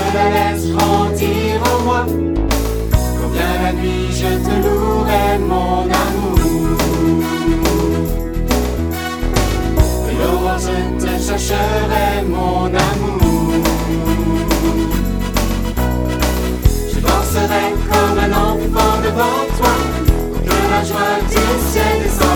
la laisse grandir en moi. Quand vient la nuit, je te louerai mon amour. Et l'aurore, je te chercherai mon amour. Je danserai comme un enfant devant toi, pour que la joie du ciel descende.